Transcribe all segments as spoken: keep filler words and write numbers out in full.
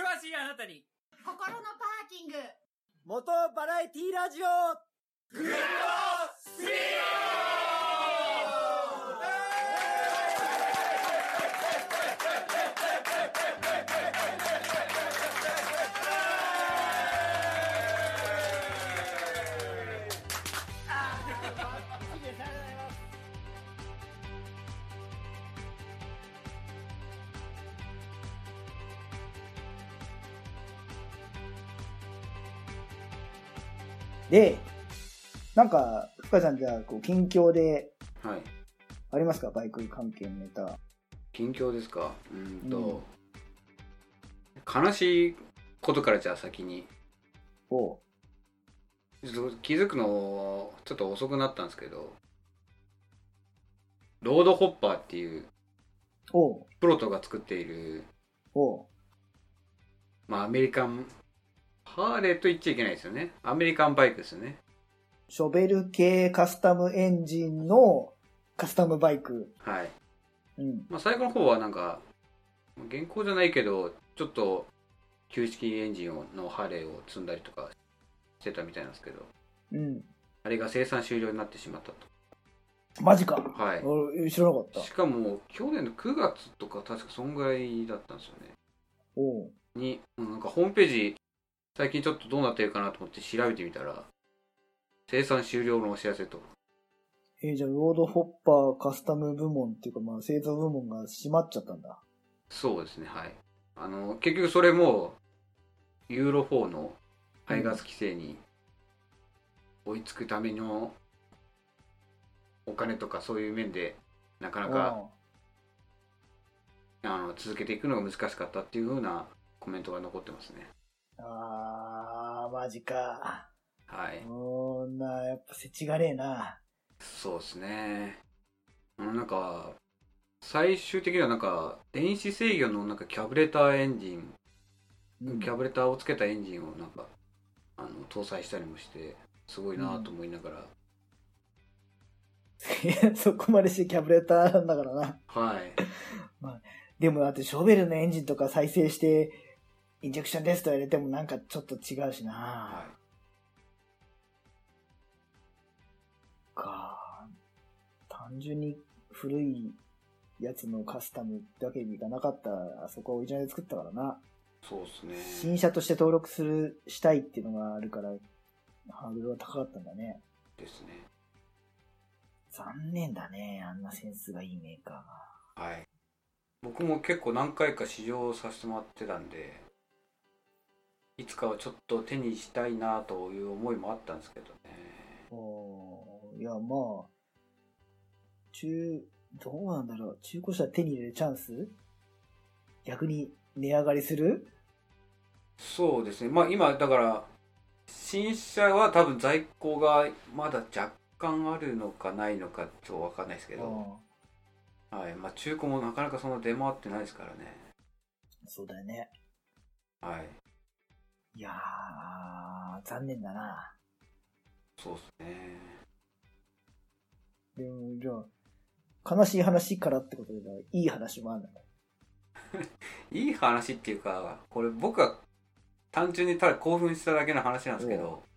しいあなたに心のパーキング元バラエティラジオグッドスピーで、なんか、深井さんじゃあ、こう、近況で、 はい。 ありますか？バイク関係のネタ。 近況ですか。うーんと、 うん悲しいことからじゃあ先に。 おう。 ちょっと気づくの、ちょっと遅くなったんですけど、ロードホッパーっていう、 おう。 プロトが作っている、 おう。 まあアメリカン、ハーレーと言っちゃいけないですよね。アメリカンバイクですよね。 ショベル系カスタムエンジンのカスタムバイク。 はい。 うん。 まあ最後の方はなんか、現行じゃないけど、ちょっと、旧式エンジンをのハーレーを積んだりとかしてたみたいなんですけど、 うん。 あれが生産終了になってしまったと。 マジか。 はい。 俺知らなかった。 しかも去年のくがつとか確かそんぐらいだったんですよね。 おう。 に、うんなんかホームページ最近ちょっとどうなってるかなと思って調べてみたら、生産終了のお知らせと。 えーじゃあ、ロードホッパーカスタム部門っていうか、まあ、製造部門が閉まっちゃったんだ。 そうですね、はい。あの、結局それも、ユーロフォーの排ガス規制に追いつくためのお金とかそういう面で、なかなかあの続けていくのが難しかったっていう風なコメントが残ってますね。 あー、マジか。 はい。 そんな、やっぱ世知がねえな。 そうですね。あのなんか最終的にはなんか電子制御のなんかキャブレターエンジン、 うん、 キャブレターをつけたエンジンをなんかあの搭載したりもしてすごいなと思いながら、 うん、そこまでしてキャブレターなんだからな。 はい。 まあ、でもだってショベルのエンジンとか再生してインジェクションですと言われてもなんかちょっと違うしな。 はい。 か。単純に古いやつのカスタムだけにいかなかったら、あそこはオリジナルで作ったからな。 そうですね。 新車として登録する、したいっていうのがあるから、ハードルは高かったんだね。 ですね。 残念だね、あんなセンスがいいメーカーが。 はい。僕も結構何回か試乗させてもらってたんで、いつかはちょっと手にしたいなという思いもあったんですけどね。 おーいや、まあ、中、どうなんだろう。中古車手に入れるチャンス？逆に値上がりする？ そうですね。まあ今だから新車は多分在庫がまだ若干あるのかないのかちょっとわかんないですけど、はい。まあ中古もなかなかそんな出回ってないですからね。 そうだよね。 はい。 いやー、残念だな。 そうですね。 でも、じゃあ、悲しい話からってことで、いい話もあるんだね。 いい話っていうか、これ僕は単純にただ興奮しただけの話なんですけど、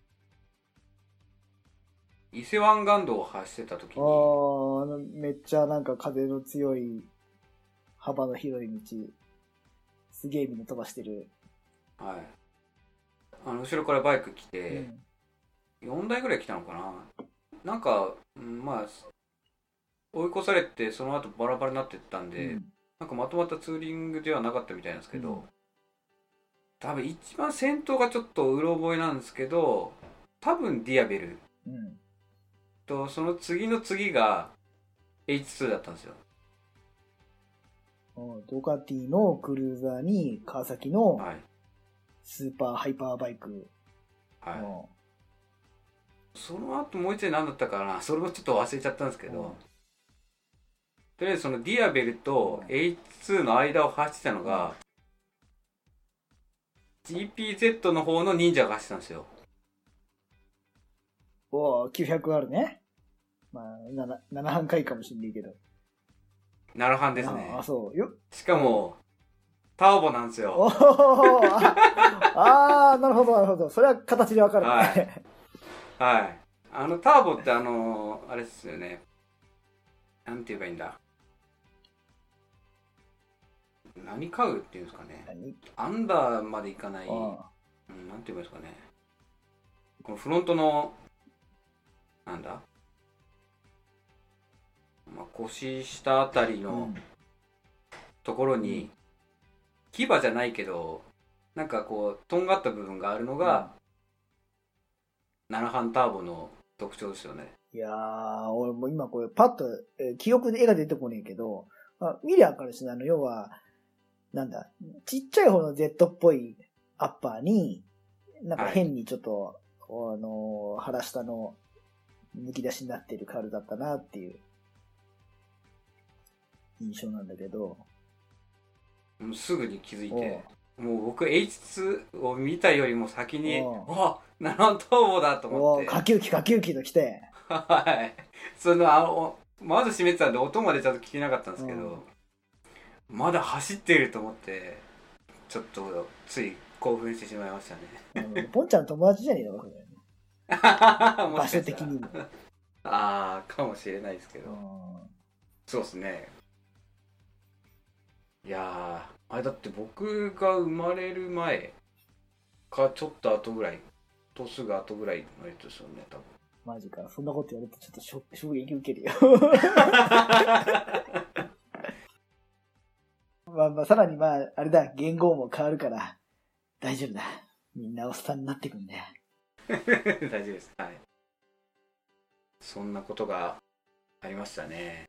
伊勢湾岸道を走ってた時に、 あー、あの、めっちゃなんか風の強い、幅の広い道、すげえみんな飛ばしてる。 はい。あの後ろからバイク来うて、 ん。 よんだいぐらい来たのかな。なんか、うんまあ追い越されてその後バラバラになってったんで、 うんなんかまとまったツーリングではなかったみたいなんですけど、 うん多分一番先頭がちょっとうろ覚えなんですけど、多分ディアベルうん。 とその次の次が エイチツー だったんですよ。 ドカティのクルーザーに川崎のはいスーパーハイパーバイク。 はい。 うんその後もう一台何だったかな、それもちょっと忘れちゃったんですけど、 うんとりあえずそのディアベルと エイチツー の間を走ってたのが、ジーピーゼット の方の忍者が走ってたんですよ。 おー、きゅうひゃくあるね。まあ、なな、ななはん回かもしんないけど。 ななはんですねああ、。そうよ。 しかもターボなんですよ。 おおああー、なるほど、なるほど。それは形でわかるね。 はい。はい。あの、ターボってあの、あれですよね。なんて言えばいいんだ。何買うっていうんですかね。アンダーまでいかない。うん、なんて言えばいいですかね。このフロントの、なんだ、まあ、腰下あたりのところに、うん、牙じゃないけど、なんかこう、とんがった部分があるのが、うん、なな班ターボの特徴ですよね。 いやー、俺も今これパッと、えー、記憶で絵が出てこねえけど、まあ、見りゃわかるしね、あの、要は、なんだ、ちっちゃい方の Z っぽいアッパーに、なんか変にちょっと、はい、あのー、腹下の抜き出しになっているカールだったなっていう印象なんだけど。 もうすぐに気づいて、もう僕 エイチツー を見たよりも先に、あ、ナノターボだと思って。 下級機下級機と来て。 はい。その、あの、まず閉めてたんで音までちゃんと聞けなかったんですけど、まだ走ってると思って、ちょっとつい興奮してしまいましたね。 ポンちゃんの友達じゃねえのこれ。場所的にも。 ああ、かもしれないですけど。そうですね。いやー、あれだって僕が生まれる前かちょっと後ぐらい、とすぐ後ぐらいのやつですよね、多分。 マジか、そんなこと言われるとちょっとショ衝撃受けるよ。まあまあ、さらにまあ、あれだ、言語も変わるから、大丈夫だ。みんなおっさんになってくんだよ。 大丈夫です。はい。そんなことがありましたね。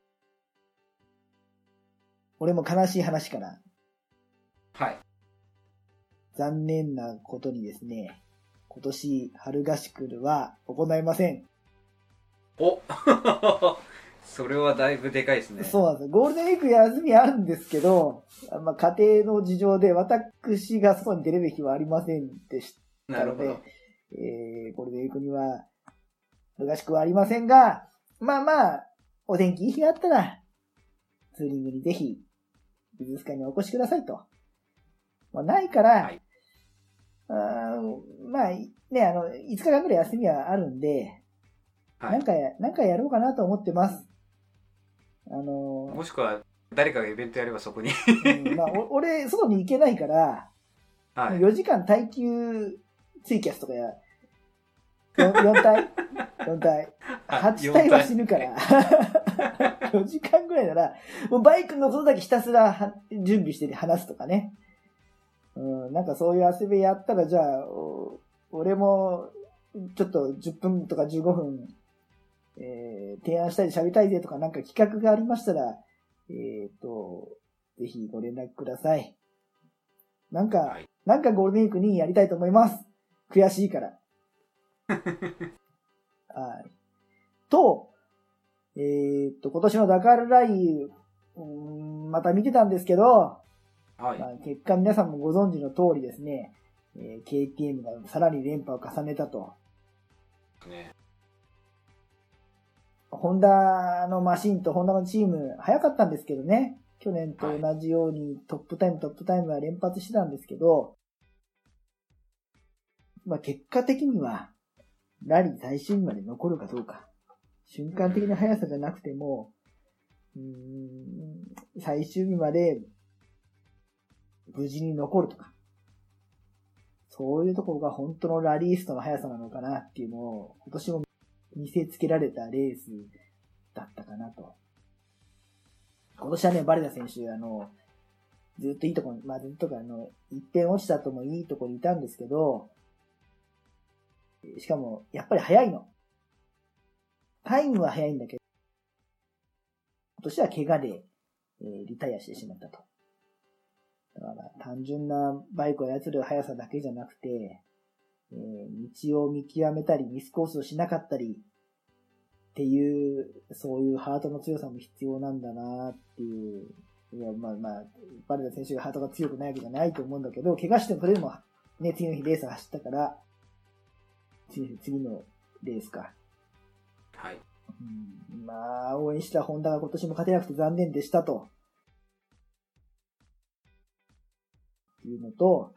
俺も悲しい話から。 はい。 残念なことにですね、今年春合宿は行いません。 おそれはだいぶでかいですね。 そうなんですよ。ゴールデンウィーク休みあるんですけど、まあ、家庭の事情で私が外に出れる日はありませんでしたので、えー、ゴールデンウィークには春合宿はありませんが、まあまあ、お天気いい日があったら、ツーリングにぜひ、美術館にお越しくださいと。まあ、ないから、はい、あまあ、ね、あの、いつかかんぐらい休みはあるんで、はい、なんかや、なんかやろうかなと思ってます。あのー、 もしくは、誰かがイベントやればそこにうん。まあ、俺、外に行けないから、はい、よじかん耐久ツイキャスとかや、よん体 ?よん 体。はち体は死ぬから。よじかんぐらいなら、もうバイクのことだけひたすら準備して話すとかね。うん、なんかそういう遊びやったら、じゃあ、俺も、ちょっとじゅっぷんとかじゅうごふん、えー、提案したり喋りたいぜとかなんか企画がありましたら、えっと、ぜひご連絡ください。なんか、はい、なんかゴールデンウィークにやりたいと思います。悔しいから。はい。と、えっと、今年のダカールライ、うん、また見てたんですけど、はい、まあ、結果皆さんもご存知の通りですね、えー、ケーティーエム がさらに連覇を重ねたと。ね。ホンダのマシンとホンダのチーム早かったんですけどね。去年と同じようにトップタイム、はい、トップタイムは連発してたんですけど、まあ結果的にはラリー最終日まで残るかどうか。瞬間的な速さじゃなくても、うーん、最終日まで無事に残るとか。そういうところが本当のラリーストの速さなのかなっていうのを今年も見せつけられたレースだったかなと。今年はね、バレタ選手、あの、ずっといいとこに、まあずっとか、あの、一点落ちたともいいとこにいたんですけど、しかも、やっぱり速いの。タイムは速いんだけど、今年は怪我で、えー、リタイアしてしまったと。だから単純なバイクを操る速さだけじゃなくて、えー、道を見極めたり、ミスコースをしなかったり、っていう、そういうハートの強さも必要なんだなっていう。いや、まあまあ、バレタ選手がハートが強くないわけじゃないと思うんだけど、怪我してもそれでも、ね、次の日レース走ったから、次次のレースか。 はい。 うん、まあ、応援したホンダが今年も勝てなくて残念でしたと。 いうのと、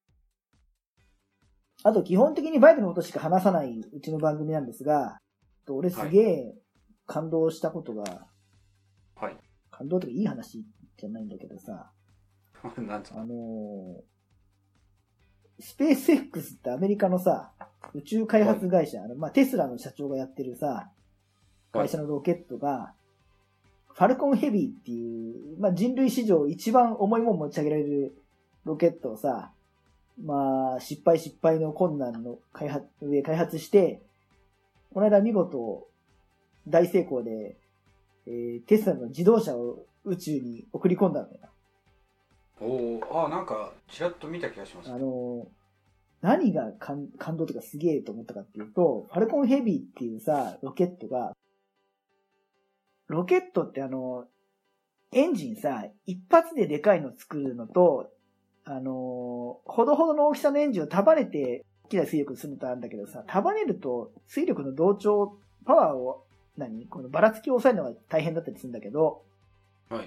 あと基本的にバイクのことしか話さないうちの番組なんですが、俺すげえ感動したことが、 はい。 感動とかいい話じゃないんだけどさ、 なんつうのあのー、スペース X ってアメリカのさ、宇宙開発会社、はい、あのまあ、テスラの社長がやってるさ、会社のロケットが、ファルコンヘビーっていう、まあ、人類史上一番重いもん持ち上げられるロケットをさ、まあ、失敗失敗の困難の開発、上開発して、この間見事大成功で、えー、テスラの自動車を宇宙に送り込んだんだよ。 おー、あ、なんか、ちらっと見た気がします。 あの、何が感感動とかすげえと思ったかっていうと、ファルコンヘビーっていうさ、ロケットが、ロケットってあの、エンジンさ、一発ででかいの作るのと、あの、ほどほどの大きさのエンジンを束ねて、大きな水力にするのとあるんだけどさ、束ねると水力の同調、パワーを、何このばらつきを抑えるのが大変だったりするんだけど、 はい。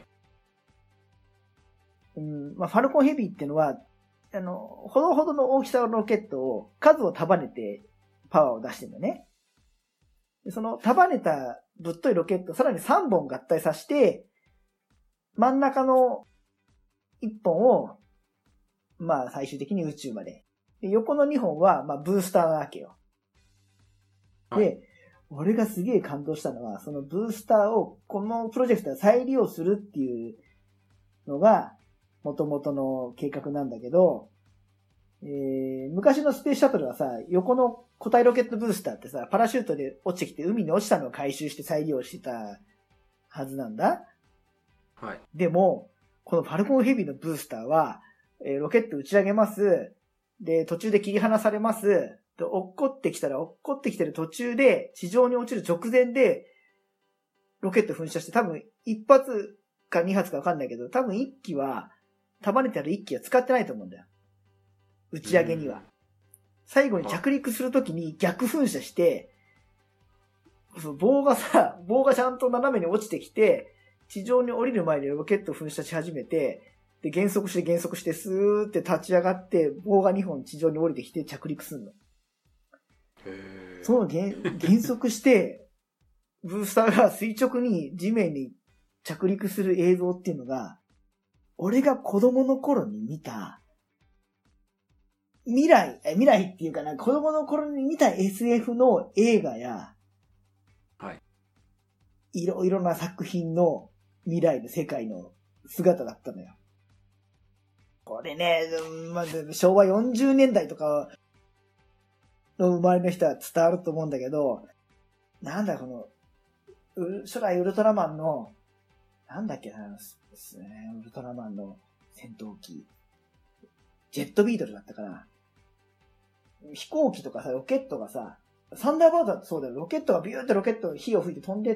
うん、まあ、ファルコンヘビーっていうのは、あの、ほどほどの大きさのロケットを数を束ねてパワーを出してるんだね。でその束ねたぶっといロケットをさらにさんぼん合体させて、真ん中のいっぽんを、まあ最終的に宇宙まで。で横のにほんは、まあブースターなわけよ。 はい、 で、俺がすげえ感動したのは、そのブースターをこのプロジェクトで再利用するっていうのが、元々の計画なんだけど、えー、昔のスペースシャトルはさ、横の固体ロケットブースターってさ、パラシュートで落ちてきて海に落ちたのを回収して再利用してたはずなんだ。 はい。 でも、このファルコンヘビーのブースターは、えー、ロケット打ち上げます。で、途中で切り離されます。で、落っこってきたら、落っこってきてる途中で、地上に落ちる直前で、ロケット噴射して、多分一発か二発かわかんないけど、多分一機は、束ねてある一機は使ってないと思うんだよ。打ち上げには。最後に着陸するときに逆噴射して、その棒がさ、棒がちゃんと斜めに落ちてきて、地上に降りる前にロケットを噴射し始めて、で、減速して減速して、スーって立ち上がって、棒がにほん地上に降りてきて着陸するの。 へー。 その減、減速して、ブースターが垂直に地面に着陸する映像っていうのが、俺が子供の頃に見た、未来、え、未来っていうかな、子供の頃に見た エスエフ の映画や、 はい。 いろいろな作品の未来の世界の姿だったのよ。これね、まあ、しょうわよんじゅうねんだいとかの生まれの人は伝わると思うんだけど、なんだこの、初代ウルトラマンの、なんだっけな、ですね、ウルトラマンの戦闘機。ジェットビートルだったかな。飛行機とかさ、ロケットがさ、サンダーバードだってそうだよ。ロケットがビューってロケットの火を吹いて飛んでって、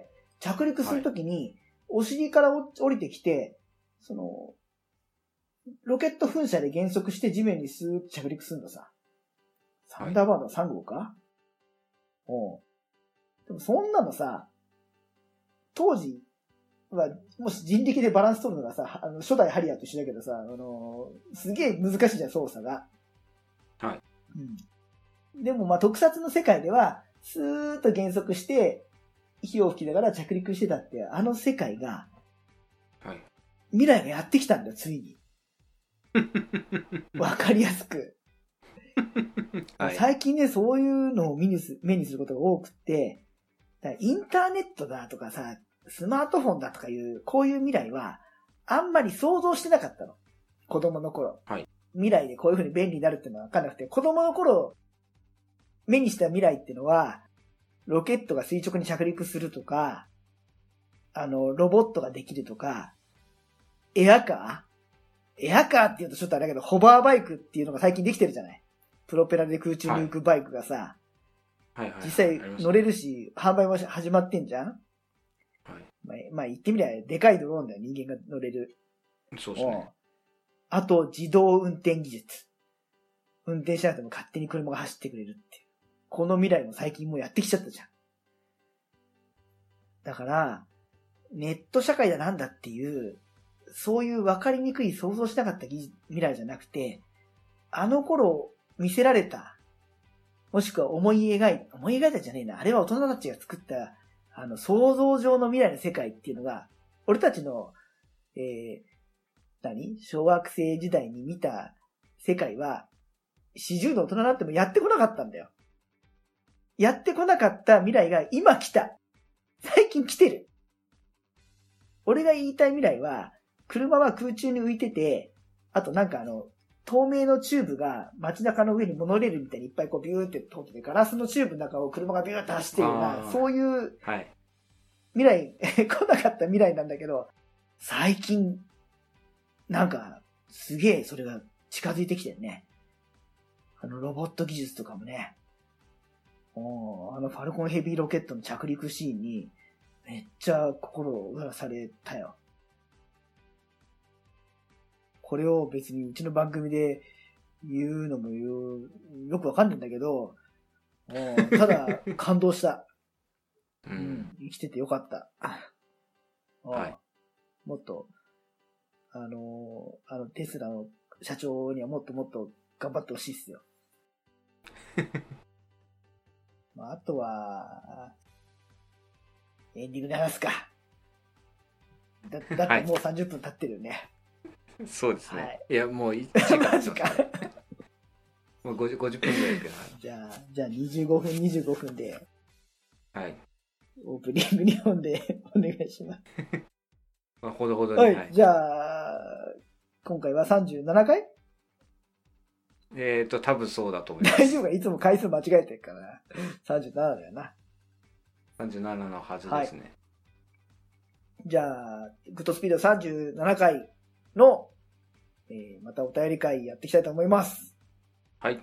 着陸するときに、はい、お尻から降りてきて、その、ロケット噴射で減速して地面にスーッと着陸するのさ。サンダーバードはさんごうか、おう。でもそんなのさ、当時は、もし人力でバランス取るのがさ、あの初代ハリアーと一緒だけどさ、あのー、すげえ難しいじゃん、操作が。 はい。 うん。でもまあ特撮の世界では、スーッと減速して、火を吹きながら着陸してたって、あの世界が、 はい。 未来がやってきたんだよ、ついに。わかりやすく。はい、最近ね、そういうのを目にす目にすることが多くって、だインターネットだとかさ、スマートフォンだとかいう、こういう未来は、あんまり想像してなかったの。子供の頃。 はい、 未来でこういう風に便利になるっていうのは分かんなくて、子供の頃、目にした未来っていうのは、ロケットが垂直に着陸するとか、あの、ロボットができるとか、エアカーエアカーって言うとちょっとあれだけど、ホバーバイクっていうのが最近できてるじゃない。プロペラで空中に浮くバイクがさ、 はいはいはい、 実際乗れるし、販売も始まってんじゃん。 はい、 まあ、まあ言ってみりゃでかいドローンだよ、人間が乗れる。 そうですね。 あと、自動運転技術。運転しなくても勝手に車が走ってくれるっていう。この未来も最近もうやってきちゃったじゃん。だから、ネット社会だなんだっていう、 そういう分かりにくい想像しなかった未来じゃなくて、あの頃見せられた、もしくは思い描い、思い描いたじゃねえな。あれは大人たちが作った、あの、想像上の未来の世界っていうのが、俺たちの、えー、何小学生時代に見た世界は、よんじゅうの大人になってもやってこなかったんだよ。やってこなかった未来が今来た。最近来てる。俺が言いたい未来は、車は空中に浮いてて、あとなんかあの、透明のチューブが街中の上にモノレールみたいにいっぱいこうビューって通ってて、ガラスのチューブの中を車がビューって走ってるような、そういう未来、はい、来なかった未来なんだけど、最近、なんか、すげえそれが近づいてきてるね。あのロボット技術とかもね、おあのファルコンヘビーロケットの着陸シーンに、めっちゃ心を動かされたよ。これを別にうちの番組で言うのも言うよくわかんないんだけど、ただ感動した、うん。生きててよかった。はい、もっと、あの、あのテスラの社長にはもっともっと頑張ってほしいっすよ。まあ、あとは、エンディングで話すか。だ, だってもうさんじゅっぷん経ってるよね。 はい、そうですね。はい、いや、もういちじかん。マジか。もう 50, 50分ぐらいですけど。 じゃあ、じゃあにじゅうごふん、にじゅうごふんで。 はい。 オープニングにほんでお願いします。 まあ、ほどほどに。 はい。はい、じゃあ、今回はさんじゅうななかい？ えっと、多分そうだと思います。 大丈夫か？いつも回数間違えてるからな。さんじゅうななだよな。 さんじゅうななのはずですね。はい、 じゃあ、グッドスピードさんじゅうななかいの、えー、またお便り会やっていきたいと思います。 はい。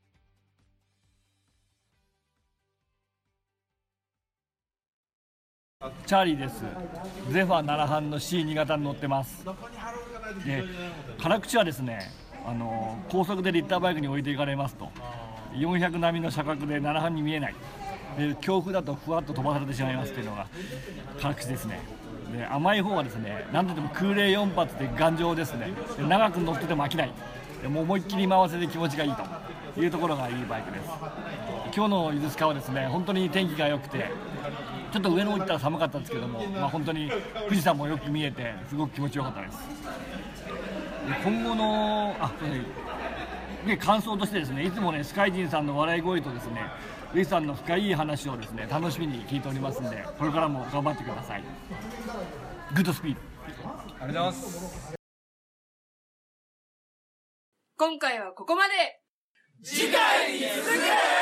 チャーリーです。ゼファーなな班の シーに 型に乗ってます。で、辛口はですね、あの高速でリッターバイクに置いていかれますと、よんひゃく並みの車格でなな班に見えない。で、強風だとふわっと飛ばされてしまいますというのが辛口ですね。で、甘い方はですね、なんといっても空冷よん発で頑丈ですね。で、長く乗ってても飽きない。でもう思いっきり回せて気持ちがいいというところがいいバイクです。今日のゆずスカはですね、本当に天気が良くて、ちょっと上の方行ったら寒かったんですけども、まあ、本当に富士山もよく見えてすごく気持ちよかったです。で、今後のあで感想としてですね、いつもねスカイジンさんの笑い声とですね、ウィスさんの深い話をですね楽しみに聞いておりますんで、これからも頑張ってください。グッドスピード。 ありがとうございます。今回はここまで。次回に続く。